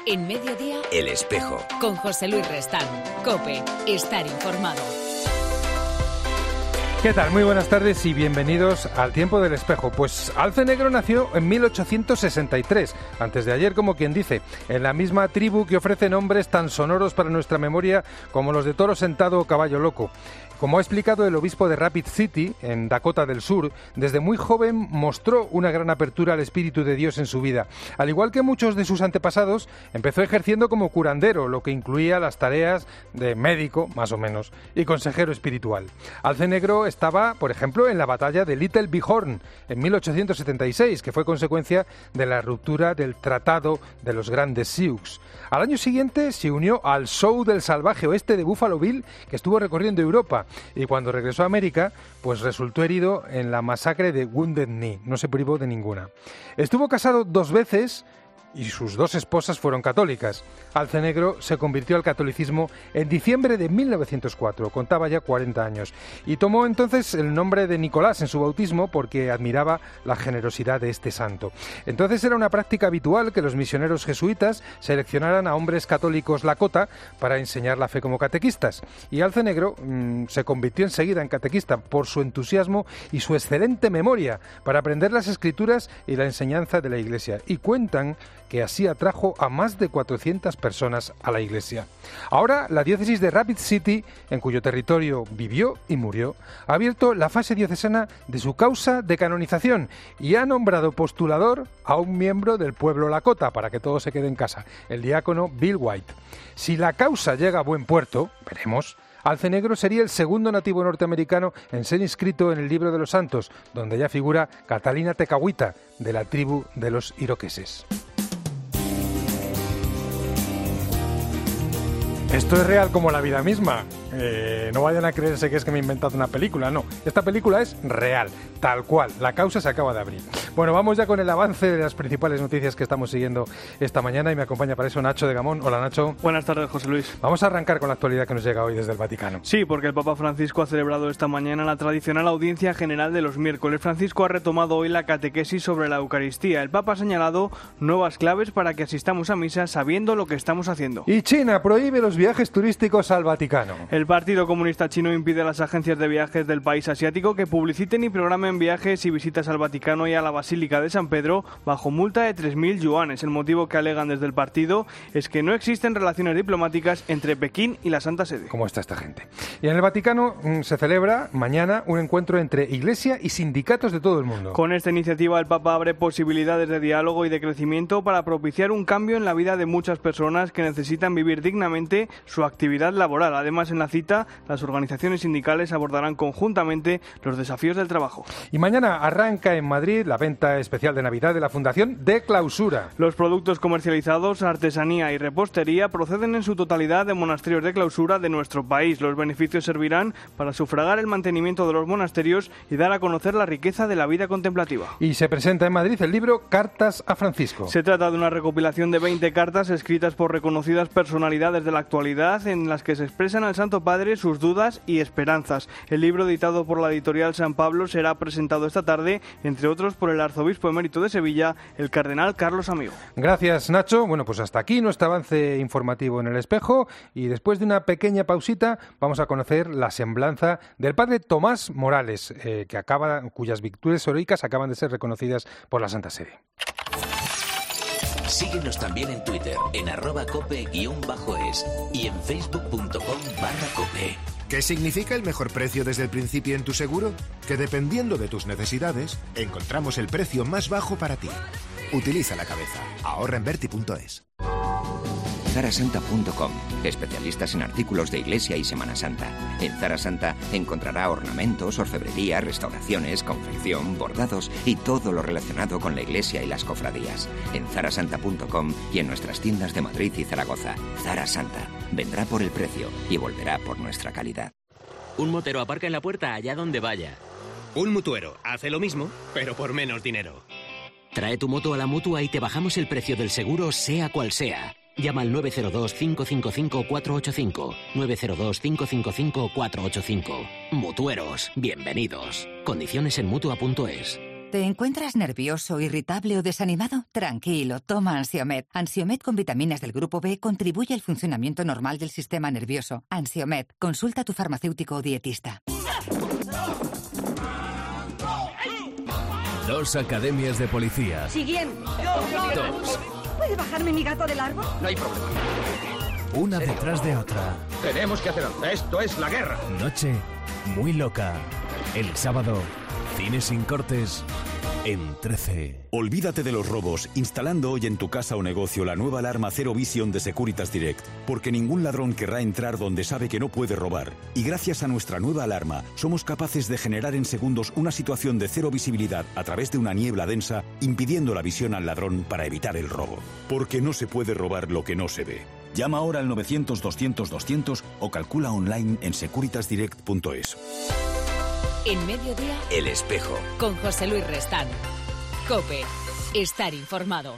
En Mediodía, El Espejo. Con José Luis Restán. COPE. Estar informado. ¿Qué tal? Muy buenas tardes y bienvenidos al Tiempo del Espejo. Pues Alce Negro nació en 1863, antes de ayer, como quien dice, en la misma tribu que ofrece nombres tan sonoros para nuestra memoria como los de Toro Sentado o Caballo Loco. Como ha explicado el obispo de Rapid City, en Dakota del Sur, desde muy joven mostró una gran apertura al Espíritu de Dios en su vida. Al igual que muchos de sus antepasados, empezó ejerciendo como curandero, lo que incluía las tareas de médico, más o menos, y consejero espiritual. Alce Negro estaba, por ejemplo, en la batalla de Little Bighorn, en 1876, que fue consecuencia de la ruptura del Tratado de los Grandes Sioux. Al año siguiente se unió al show del salvaje oeste de Buffalo Bill, que estuvo recorriendo Europa. Y cuando regresó a América, pues resultó herido en la masacre de Wounded Knee. No se privó de ninguna. Estuvo casado 2 veces y sus 2 esposas fueron católicas. Alce Negro se convirtió al catolicismo en diciembre de 1904, contaba ya 40 años, y tomó entonces el nombre de Nicolás en su bautismo porque admiraba la generosidad de este santo. Entonces era una práctica habitual que los misioneros jesuitas seleccionaran a hombres católicos Lakota para enseñar la fe como catequistas, y Alce Negro se convirtió enseguida en catequista por su entusiasmo y su excelente memoria para aprender las escrituras y la enseñanza de la Iglesia, y cuentan que así atrajo a más de 400 personas a la Iglesia. Ahora, la diócesis de Rapid City, en cuyo territorio vivió y murió, ha abierto la fase diocesana de su causa de canonización y ha nombrado postulador a un miembro del pueblo Lakota, para que todo se quede en casa, el diácono Bill White. Si la causa llega a buen puerto, veremos, Alce Negro sería el segundo nativo norteamericano en ser inscrito en el Libro de los Santos, donde ya figura Catalina Tekakwitha, de la tribu de los iroqueses. Esto es real como la vida misma. No vayan a creerse que es que me he inventado una película, no. Esta película es real, tal cual. La causa se acaba de abrir. Bueno, vamos ya con el avance de las principales noticias que estamos siguiendo esta mañana y me acompaña para eso Nacho de Gamón. Hola, Nacho. Buenas tardes, José Luis. Vamos a arrancar con la actualidad que nos llega hoy desde el Vaticano. Sí, porque el Papa Francisco ha celebrado esta mañana la tradicional audiencia general de los miércoles. Francisco ha retomado hoy la catequesis sobre la Eucaristía. El Papa ha señalado nuevas claves para que asistamos a misa sabiendo lo que estamos haciendo. Y China prohíbe los viajes turísticos al Vaticano. El Partido Comunista Chino impide a las agencias de viajes del país asiático que publiciten y programen viajes y visitas al Vaticano y a la Basílica de San Pedro bajo multa de 3.000 yuanes. El motivo que alegan desde el partido es que no existen relaciones diplomáticas entre Pekín y la Santa Sede. ¿Cómo está esta gente? Y en el Vaticano se celebra mañana un encuentro entre Iglesia y sindicatos de todo el mundo. Con esta iniciativa el Papa abre posibilidades de diálogo y de crecimiento para propiciar un cambio en la vida de muchas personas que necesitan vivir dignamente su actividad laboral. Además, en la cita, las organizaciones sindicales abordarán conjuntamente los desafíos del trabajo. Y mañana arranca en Madrid la venta especial de Navidad de la Fundación de Clausura. Los productos comercializados, artesanía y repostería proceden en su totalidad de monasterios de clausura de nuestro país. Los beneficios servirán para sufragar el mantenimiento de los monasterios y dar a conocer la riqueza de la vida contemplativa. Y se presenta en Madrid el libro Cartas a Francisco. Se trata de una recopilación de 20 cartas escritas por reconocidas personalidades de la actualidad en las que se expresan al Santo Padre sus dudas y esperanzas. El libro, editado por la editorial San Pablo, será presentado esta tarde, entre otros por el arzobispo emérito de Sevilla, el cardenal Carlos Amigo. Gracias, Nacho. Bueno, pues hasta aquí nuestro avance informativo en El Espejo, y después de una pequeña pausita vamos a conocer la semblanza del padre Tomás Morales, cuyas virtudes heroicas acaban de ser reconocidas por la Santa Sede. Síguenos también en Twitter, en @cope_es y en facebook.com/cope. ¿Qué significa el mejor precio desde el principio en tu seguro? Que dependiendo de tus necesidades, encontramos el precio más bajo para ti. Utiliza la cabeza. Ahorra en Berti.es. Zarasanta.com, especialistas en artículos de Iglesia y Semana Santa. En Zara Santa encontrará ornamentos, orfebrería, restauraciones, confección, bordados y todo lo relacionado con la Iglesia y las cofradías. En Zarasanta.com y en nuestras tiendas de Madrid y Zaragoza. Zara Santa vendrá por el precio y volverá por nuestra calidad. Un motero aparca en la puerta allá donde vaya. Un mutuero hace lo mismo, pero por menos dinero. Trae tu moto a la Mutua y te bajamos el precio del seguro, sea cual sea. Llama al 902-555-485. 902-555-485. Mutueros, bienvenidos. Condiciones en Mutua.es. ¿Te encuentras nervioso, irritable o desanimado? Tranquilo, toma Ansiomed. Ansiomed con vitaminas del grupo B contribuye al funcionamiento normal del sistema nervioso. Ansiomed, consulta a tu farmacéutico o dietista. 2 academias de policía. Siguiente. 2. ¿Puede bajarme mi gato del árbol? No hay problema. Una detrás de otra. Tenemos que hacer algo. Esto es la guerra. Noche muy loca. El sábado, cine sin cortes en 13. Olvídate de los robos instalando hoy en tu casa o negocio la nueva alarma Zero Vision de Securitas Direct, porque ningún ladrón querrá entrar donde sabe que no puede robar. Y gracias a nuestra nueva alarma, somos capaces de generar en segundos una situación de cero visibilidad a través de una niebla densa, impidiendo la visión al ladrón para evitar el robo. Porque no se puede robar lo que no se ve. Llama ahora al 900-200-200 o calcula online en securitasdirect.es. En Mediodía, El Espejo. con José Luis Restán. COPE. Estar informado.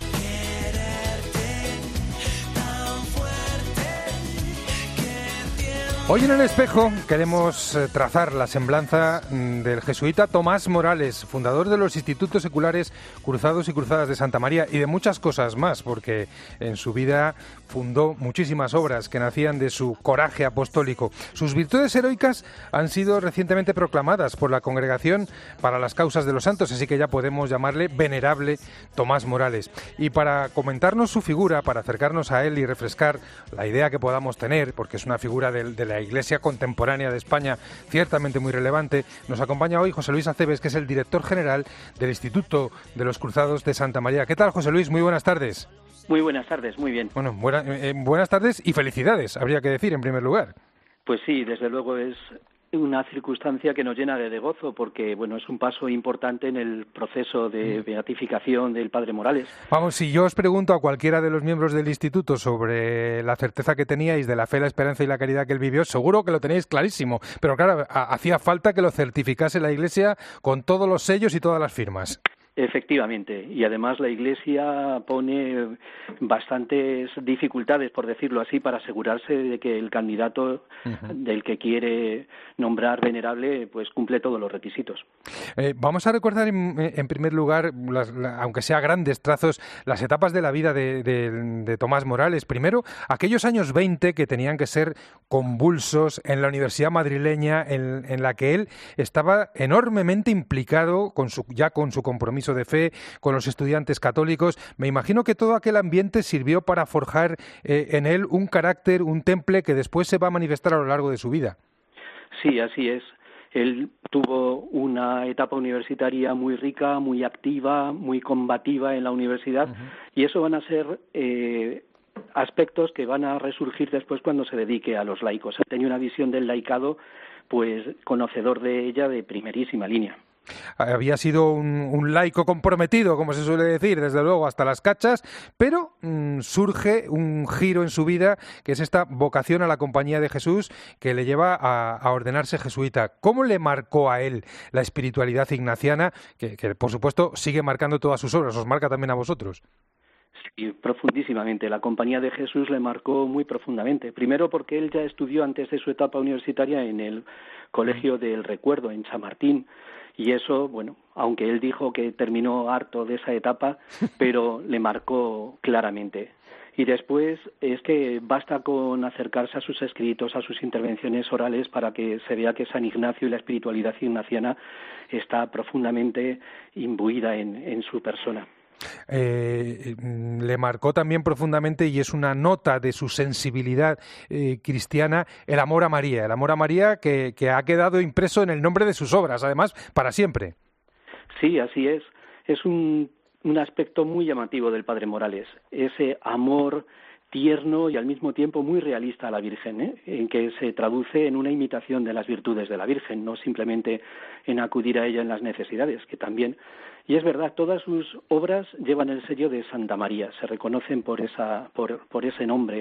Hoy en El Espejo queremos trazar la semblanza del jesuita Tomás Morales, fundador de los Institutos Seculares Cruzados y Cruzadas de Santa María y de muchas cosas más, porque en su vida fundó muchísimas obras que nacían de su coraje apostólico. Sus virtudes heroicas han sido recientemente proclamadas por la Congregación para las Causas de los Santos, así que ya podemos llamarle Venerable Tomás Morales. Y para comentarnos su figura, para acercarnos a él y refrescar la idea que podamos tener, porque es una figura de la Iglesia contemporánea de España ciertamente muy relevante, nos acompaña hoy José Luis Aceves, que es el director general del Instituto de los Cruzados de Santa María. ¿Qué tal, José Luis? Muy buenas tardes. Muy buenas tardes, muy bien. Bueno, buenas tardes y felicidades, habría que decir en primer lugar. Pues sí, desde luego es una circunstancia que nos llena de gozo porque, bueno, es un paso importante en el proceso de beatificación del Padre Morales. Vamos, si yo os pregunto a cualquiera de los miembros del instituto sobre la certeza que teníais de la fe, la esperanza y la caridad que él vivió, seguro que lo tenéis clarísimo, pero claro, hacía falta que lo certificase la Iglesia con todos los sellos y todas las firmas. Efectivamente, y además la Iglesia pone bastantes dificultades, por decirlo así, para asegurarse de que el candidato del que quiere nombrar venerable pues cumple todos los requisitos. Vamos a recordar en primer lugar, aunque sea grandes trazos, las etapas de la vida de Tomás Morales. Primero, aquellos años 20 que tenían que ser convulsos en la Universidad madrileña, en la que él estaba enormemente implicado con su compromiso de fe, con los estudiantes católicos. Me imagino que todo aquel ambiente sirvió para forjar en él un carácter, un temple que después se va a manifestar a lo largo de su vida. Sí, así es. Él tuvo una etapa universitaria muy rica, muy activa, muy combativa en la universidad, y eso van a ser aspectos que van a resurgir después cuando se dedique a los laicos. Él tenía una visión del laicado, pues conocedor de ella de primerísima línea. Había sido un laico comprometido, como se suele decir, desde luego, hasta las cachas, pero surge un giro en su vida, que es esta vocación a la Compañía de Jesús, que le lleva a ordenarse jesuita. ¿Cómo le marcó a él la espiritualidad ignaciana, que por supuesto sigue marcando todas sus obras, os marca también a vosotros? Sí, profundísimamente. La Compañía de Jesús le marcó muy profundamente. Primero porque él ya estudió antes de su etapa universitaria en el Colegio del Recuerdo, en Chamartín. Y eso, bueno, aunque él dijo que terminó harto de esa etapa, pero le marcó claramente. Y después es que basta con acercarse a sus escritos, a sus intervenciones orales, para que se vea que San Ignacio y la espiritualidad ignaciana está profundamente imbuida en su persona. Le marcó también profundamente, y es una nota de su sensibilidad cristiana, el amor a María que ha quedado impreso en el nombre de sus obras, además, para siempre. Sí, así es. Es un aspecto muy llamativo del Padre Morales, ese amor tierno y al mismo tiempo muy realista a la Virgen, en que se traduce en una imitación de las virtudes de la Virgen, no simplemente en acudir a ella en las necesidades, que también. Y es verdad, todas sus obras llevan el sello de Santa María, se reconocen por ese nombre.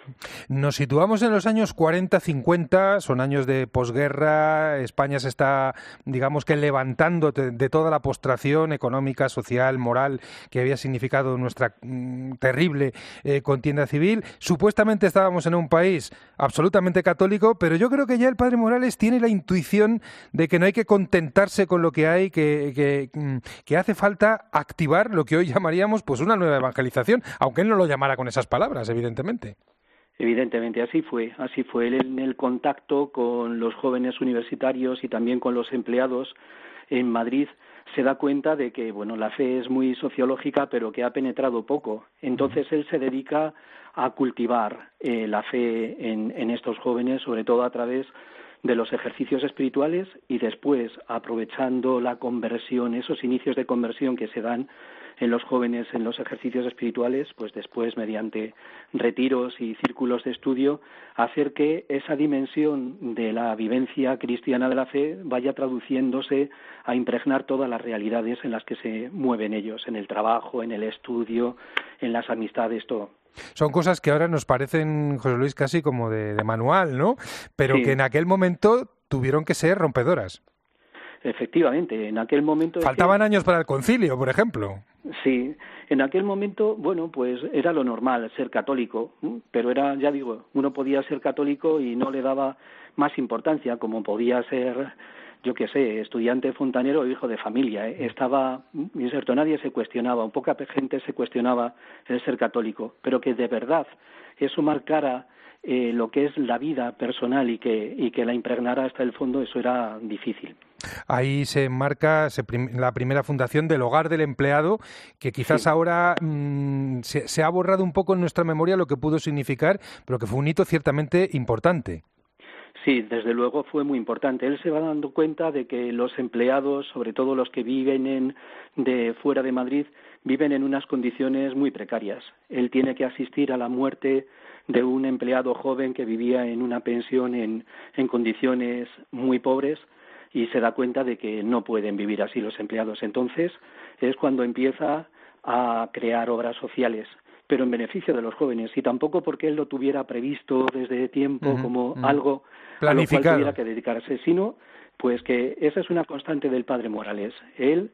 Nos situamos en los años 40-50, son años de posguerra, España se está, digamos que levantando de toda la postración económica, social, moral que había significado nuestra terrible contienda civil. Supuestamente estábamos en un país absolutamente católico, pero yo creo que ya el padre Morales tiene la intuición de que no hay que contentarse con lo que hay, que hace falta activar lo que hoy llamaríamos pues una nueva evangelización, aunque él no lo llamara con esas palabras, evidentemente. Evidentemente, así fue. Él en el contacto con los jóvenes universitarios y también con los empleados en Madrid se da cuenta de que, bueno, la fe es muy sociológica, pero que ha penetrado poco. Entonces él se dedica a cultivar la fe en estos jóvenes, sobre todo a través de los ejercicios espirituales, y después, aprovechando la conversión, esos inicios de conversión que se dan en los jóvenes en los ejercicios espirituales, pues después, mediante retiros y círculos de estudio, hacer que esa dimensión de la vivencia cristiana de la fe vaya traduciéndose a impregnar todas las realidades en las que se mueven ellos, en el trabajo, en el estudio, en las amistades, todo. Son cosas que ahora nos parecen, José Luis, casi como de manual, ¿no? Pero sí, que en aquel momento tuvieron que ser rompedoras. Efectivamente, en aquel momento... Faltaban años para el concilio, por ejemplo. Sí, en aquel momento, bueno, pues era lo normal ser católico, pero era, ya digo, uno podía ser católico y no le daba más importancia, como podía ser, yo qué sé, estudiante fontanero o hijo de familia. Estaba inserto, nadie se cuestionaba, un poca gente se cuestionaba el ser católico, pero que de verdad eso marcara lo que es la vida personal y que la impregnara hasta el fondo, eso era difícil. Ahí se enmarca la primera fundación del Hogar del Empleado, que quizás sí, ahora se ha borrado un poco en nuestra memoria lo que pudo significar, pero que fue un hito ciertamente importante. Sí, desde luego fue muy importante. Él se va dando cuenta de que los empleados, sobre todo los que viven de fuera de Madrid, viven en unas condiciones muy precarias. Él tiene que asistir a la muerte de un empleado joven que vivía en una pensión en condiciones muy pobres, y se da cuenta de que no pueden vivir así los empleados. Entonces es cuando empieza a crear obras sociales, pero en beneficio de los jóvenes, y tampoco porque él lo tuviera previsto desde tiempo como algo a lo cual tuviera que dedicarse, sino pues que esa es una constante del padre Morales. Él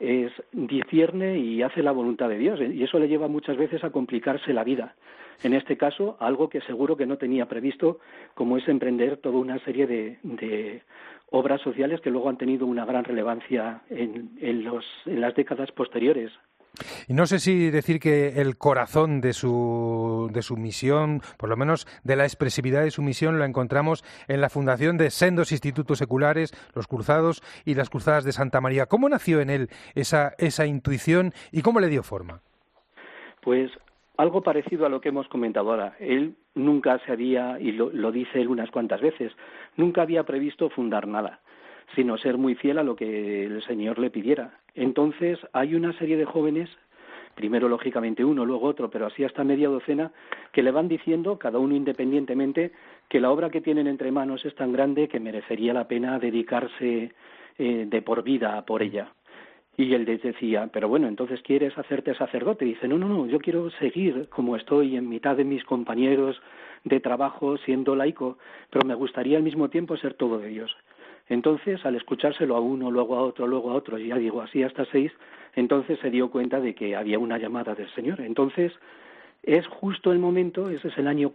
discierne y hace la voluntad de Dios, y eso le lleva muchas veces a complicarse la vida. En este caso, algo que seguro que no tenía previsto, como es emprender toda una serie de obras sociales que luego han tenido una gran relevancia en las décadas posteriores. Y no sé si decir que el corazón de su misión, por lo menos de la expresividad de su misión, lo encontramos en la fundación de sendos institutos seculares, los Cruzados y las Cruzadas de Santa María. ¿Cómo nació en él esa intuición y cómo le dio forma? Pues algo parecido a lo que hemos comentado ahora. Él nunca se había, y lo dice él unas cuantas veces, nunca había previsto fundar nada, sino ser muy fiel a lo que el Señor le pidiera. Entonces hay una serie de jóvenes, primero lógicamente uno, luego otro, pero así hasta media docena, que le van diciendo, cada uno independientemente, que la obra que tienen entre manos es tan grande que merecería la pena dedicarse de por vida por ella. Y él les decía, pero bueno, entonces ¿quieres hacerte sacerdote? Y dice, no, yo quiero seguir como estoy en mitad de mis compañeros de trabajo siendo laico, pero me gustaría al mismo tiempo ser todo de Dios. Entonces, al escuchárselo a uno, luego a otro, y ya digo, así hasta 6, entonces se dio cuenta de que había una llamada del Señor. Entonces, es justo el momento, ese es el año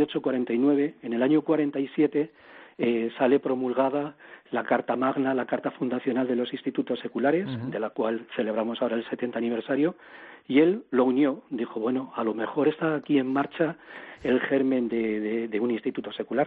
48-49, en el año 47 sale promulgada la Carta Magna, la Carta Fundacional de los Institutos Seculares, de la cual celebramos ahora el 70 aniversario, y él lo unió, dijo, bueno, a lo mejor está aquí en marcha el germen de un instituto secular.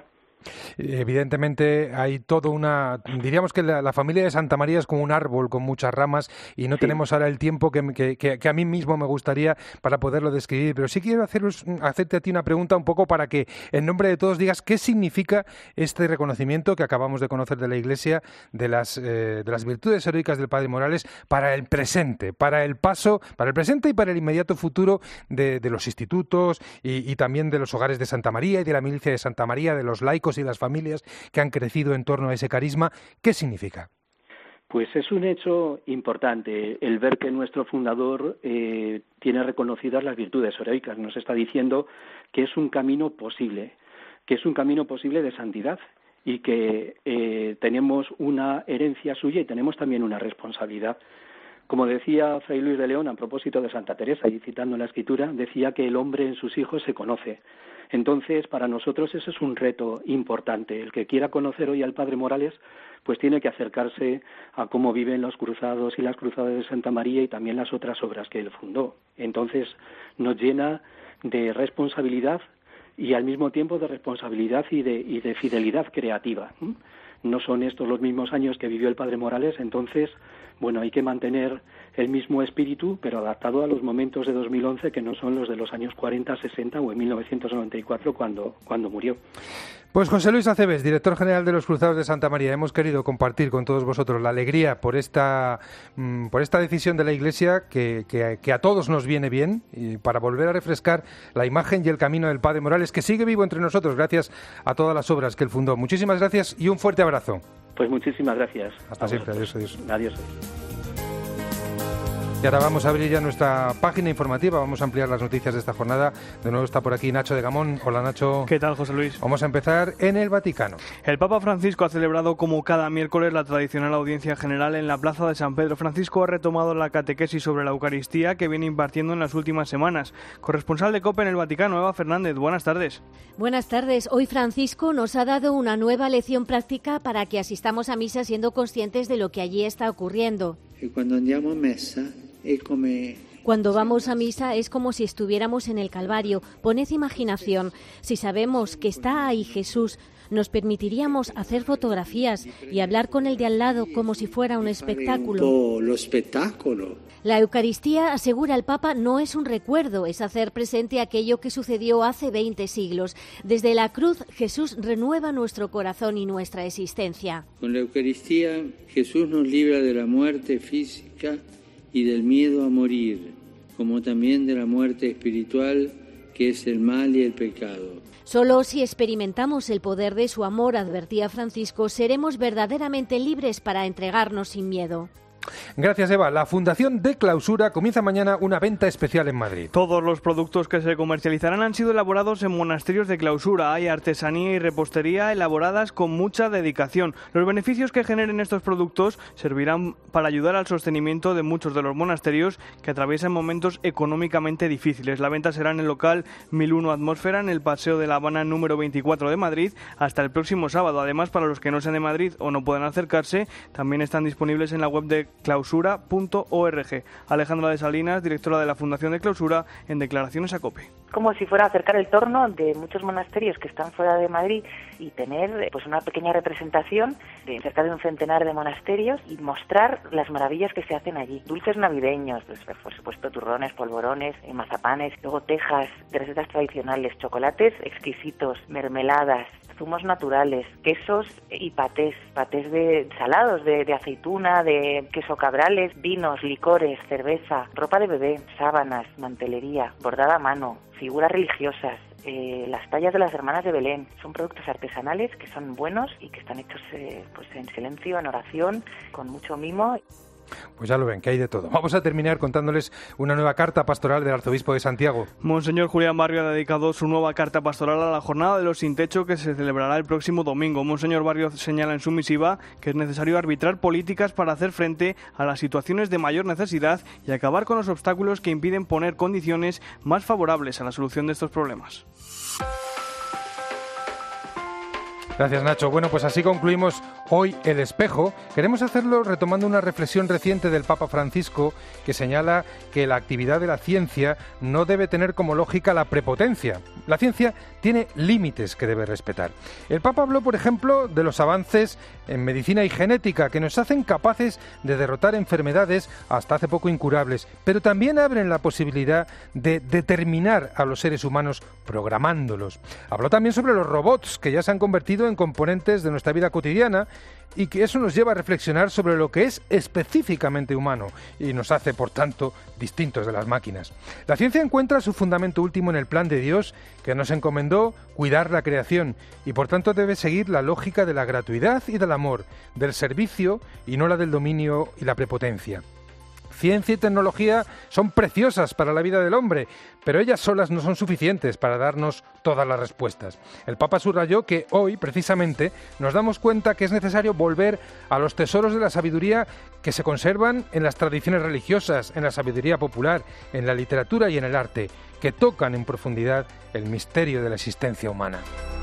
Evidentemente hay diríamos que la familia de Santa María es como un árbol con muchas ramas y no tenemos ahora el tiempo que a mí mismo me gustaría para poderlo describir, pero sí quiero hacerte a ti una pregunta un poco para que en nombre de todos digas qué significa este reconocimiento que acabamos de conocer de la Iglesia de las virtudes heroicas del Padre Morales para el presente, para el presente y para el inmediato futuro de los institutos y también de los hogares de Santa María y de la milicia de Santa María, de los laicos y las familias que han crecido en torno a ese carisma. ¿Qué significa? Pues es un hecho importante el ver que nuestro fundador tiene reconocidas las virtudes heroicas. Nos está diciendo que es un camino posible, de santidad, y que tenemos una herencia suya y tenemos también una responsabilidad. Como decía Fray Luis de León a propósito de Santa Teresa, y citando la Escritura, decía que el hombre en sus hijos se conoce. Entonces, para nosotros ese es un reto importante. El que quiera conocer hoy al Padre Morales, pues tiene que acercarse a cómo viven los cruzados y las cruzadas de Santa María y también las otras obras que él fundó. Entonces, nos llena de responsabilidad y al mismo tiempo de responsabilidad y de fidelidad creativa. No son estos los mismos años que vivió el Padre Morales, entonces, bueno, hay que mantener el mismo espíritu, pero adaptado a los momentos de 2011, que no son los de los años 40, 60 o en 1994, cuando murió. Pues José Luis Aceves, director general de los Cruzados de Santa María, hemos querido compartir con todos vosotros la alegría por esta decisión de la Iglesia que a todos nos viene bien, y para volver a refrescar la imagen y el camino del Padre Morales, que sigue vivo entre nosotros gracias a todas las obras que él fundó. Muchísimas gracias y un fuerte abrazo. Pues muchísimas gracias. Hasta siempre. Adiós, adiós. Adiós. Y ahora vamos a abrir ya nuestra página informativa, vamos a ampliar las noticias de esta jornada. De nuevo está por aquí Nacho de Gamón. Hola, Nacho. ¿Qué tal, José Luis? Vamos a empezar en el Vaticano. El Papa Francisco ha celebrado como cada miércoles la tradicional audiencia general en la Plaza de San Pedro. Francisco ha retomado la catequesis sobre la Eucaristía que viene impartiendo en las últimas semanas. Corresponsal de COPE en el Vaticano, Eva Fernández, buenas tardes. Buenas tardes. Hoy Francisco nos ha dado una nueva lección práctica para que asistamos a misa siendo conscientes de lo que allí está ocurriendo. Cuando vamos a misa es como si estuviéramos en el Calvario. Poned imaginación. Si sabemos que está ahí Jesús, nos permitiríamos hacer fotografías y hablar con el de al lado como si fuera un espectáculo. La Eucaristía, asegura el Papa, no es un recuerdo, es hacer presente aquello que sucedió hace 20 siglos. Desde la cruz, Jesús renueva nuestro corazón y nuestra existencia. Con la Eucaristía, Jesús nos libra de la muerte física y del miedo a morir, como también de la muerte espiritual, que es el mal y el pecado. Solo si experimentamos el poder de su amor, advertía Francisco, seremos verdaderamente libres para entregarnos sin miedo. Gracias, Eva. La Fundación de Clausura comienza mañana una venta especial en Madrid. Todos los productos que se comercializarán han sido elaborados en monasterios de clausura. Hay artesanía y repostería elaboradas con mucha dedicación. Los beneficios que generen estos productos servirán para ayudar al sostenimiento de muchos de los monasterios que atraviesan momentos económicamente difíciles. La venta será en el local 1001 Atmósfera, en el Paseo de La Habana número 24 de Madrid, hasta el próximo sábado. Además, para los que no sean de Madrid o no puedan acercarse, también están disponibles en la web de clausura.org. Alejandra de Salinas, directora de la Fundación de Clausura, en declaraciones a COPE. Como si fuera a acercar el torno de muchos monasterios que están fuera de Madrid y tener pues una pequeña representación de cerca de un centenar de monasterios y mostrar las maravillas que se hacen allí. Dulces navideños, pues por supuesto turrones, polvorones, mazapanes, luego tejas de recetas tradicionales, chocolates exquisitos, mermeladas, zumos naturales, quesos y patés de salados, de aceituna, de queso cabrales, vinos, licores, cerveza, ropa de bebé, sábanas, mantelería, bordada a mano, figuras religiosas, las tallas de las hermanas de Belén. Son productos artesanales que son buenos y que están hechos pues en silencio, en oración, con mucho mimo. Pues ya lo ven, que hay de todo. Vamos a terminar contándoles una nueva carta pastoral del arzobispo de Santiago. Monseñor Julián Barrio ha dedicado su nueva carta pastoral a la jornada de los sin techo que se celebrará el próximo domingo. Monseñor Barrio señala en su misiva que es necesario arbitrar políticas para hacer frente a las situaciones de mayor necesidad y acabar con los obstáculos que impiden poner condiciones más favorables a la solución de estos problemas. Gracias, Nacho. Bueno, pues así concluimos hoy El Espejo. Queremos hacerlo retomando una reflexión reciente del Papa Francisco que señala que la actividad de la ciencia no debe tener como lógica la prepotencia. La ciencia tiene límites que debe respetar. El Papa habló, por ejemplo, de los avances en medicina y genética que nos hacen capaces de derrotar enfermedades hasta hace poco incurables, pero también abren la posibilidad de determinar a los seres humanos programándolos. Habló también sobre los robots que ya se han convertido metido en componentes de nuestra vida cotidiana y que eso nos lleva a reflexionar sobre lo que es específicamente humano y nos hace, por tanto, distintos de las máquinas. La ciencia encuentra su fundamento último en el plan de Dios, que nos encomendó cuidar la creación y, por tanto, debe seguir la lógica de la gratuidad y del amor, del servicio y no la del dominio y la prepotencia. Ciencia y tecnología son preciosas para la vida del hombre, pero ellas solas no son suficientes para darnos todas las respuestas. El Papa subrayó que hoy, precisamente, nos damos cuenta que es necesario volver a los tesoros de la sabiduría que se conservan en las tradiciones religiosas, en la sabiduría popular, en la literatura y en el arte, que tocan en profundidad el misterio de la existencia humana.